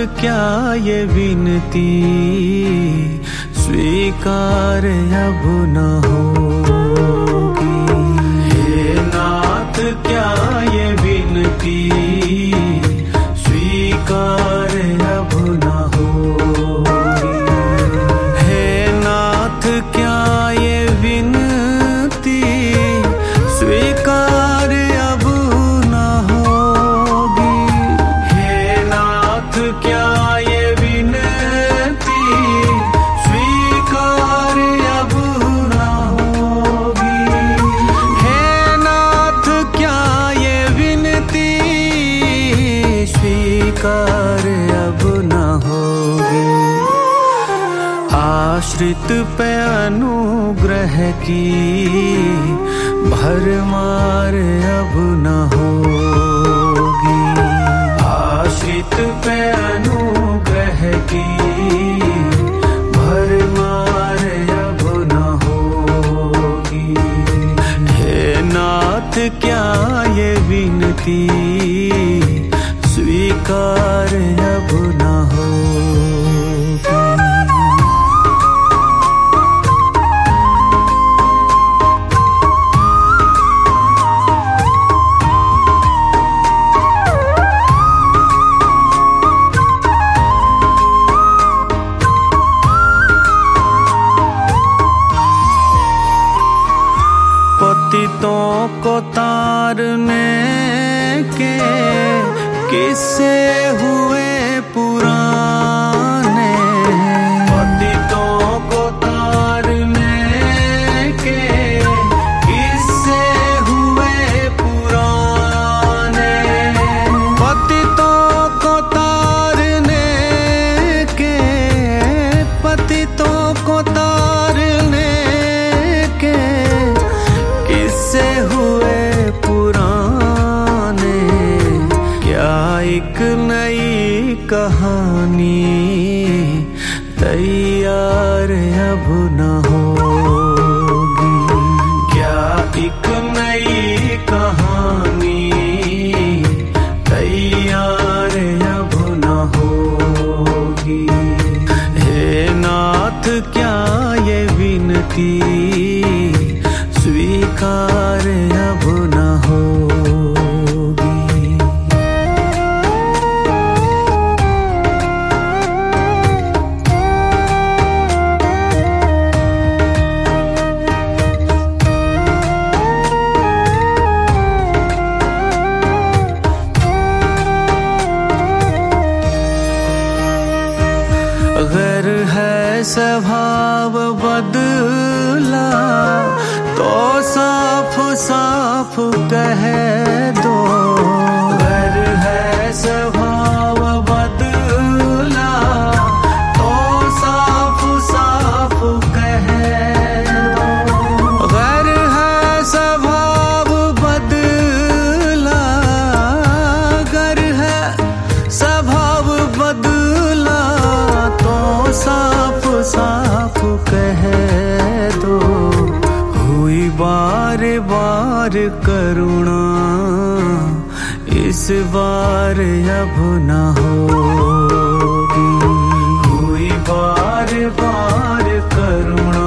क्या ये विनती स्वीकार अब न होगी। हे नाथ क्या ये विनती स्वीकार अब न होगी। हे नाथ क्या ये विनती स्वीकार अब न होगी। हे नाथ क्या ये विनती स्वीकार अब न होगी। हे नाथ क्या ये विनती स्वीकार अब न होगी। आश्रित पे अनुग्रह की भरमार अब न होगी। आश्रित पे अनुग्रह की भरमार अब न होगी। हे नाथ क्या ये विनती स्वीकार अब न होगी। पतितों को तारने के किस्से हुए पुराने। पतितों को तारने के किस्से हुए पुराने। पतितों को तारने के, पतितों को तारने के किस्से हुए पुराने। क्या एक नई कहानी तैयार अब न होगी। क्या एक नई कहानी तैयार अब न होगी। हे नाथ क्या ये विनती स्वीकार अब न होगी। अगर है स्वभाव बदला तो साफ साफ कह दो। अगर है स्वभाव बदला तो साफ साफ कह दो। अगर है स्वभाव बदला, अगर है स्वभाव बदला तो साफ साफ कह दो। हुई बार बार करुणा इस बार अब न होगी। हुई बार बार करुणा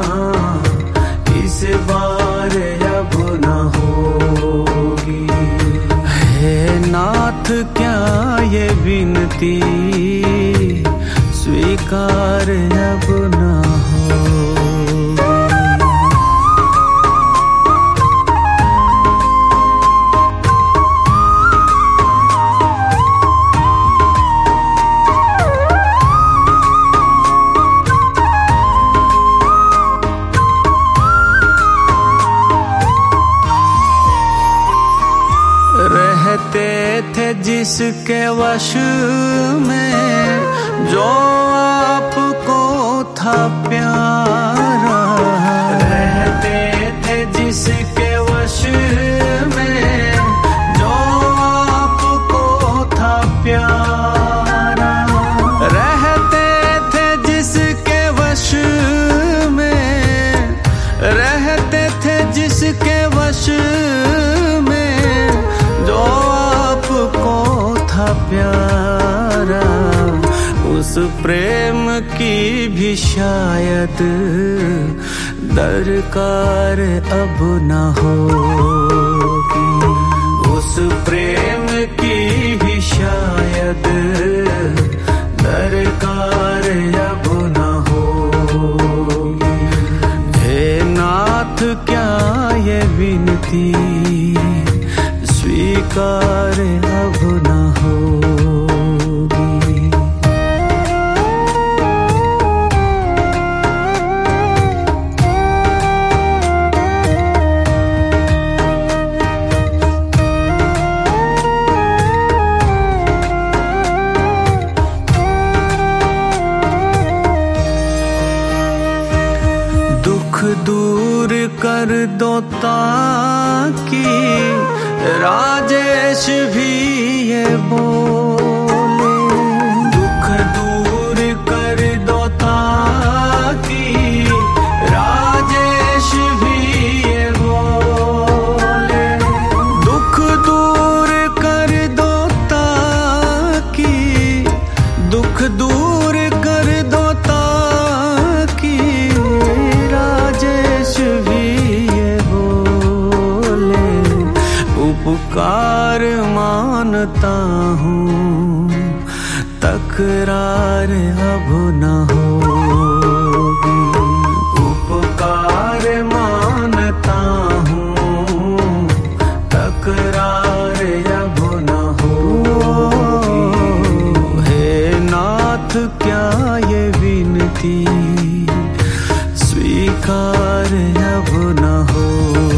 इस बार अब न होगी। हे नाथ क्या ये विनती स्वीकार अब न होगी। रहते थे जिसके वश में जो आपको था प्यारा। रहते थे जिसके वश में जो आपको था प्यारा। रहते थे जिसके वश में, रहते थे जिसके वश में जो आपको था प्यारा। प्रेम की भी शायद दरकार अब न होगी, उस प्रेम की भी शायद दरकार अब न होगी। हे नाथ क्या ये विनती स्वीकार अब न होगी। दूर कर दो ताकि राजेश भी ये बोले, दुख दूर कर दो ताकि राजेश भी ये बोले, दुख दूर कर दो ताकि, दुख दूर कर दो ताकि भी ये बोले, उपकार मानता हूँ तकरार अब न होगी, उपकार मानता हूँ तकरार अब न होगी। हे नाथ क्या ये विनती स्वीकार अब न हो।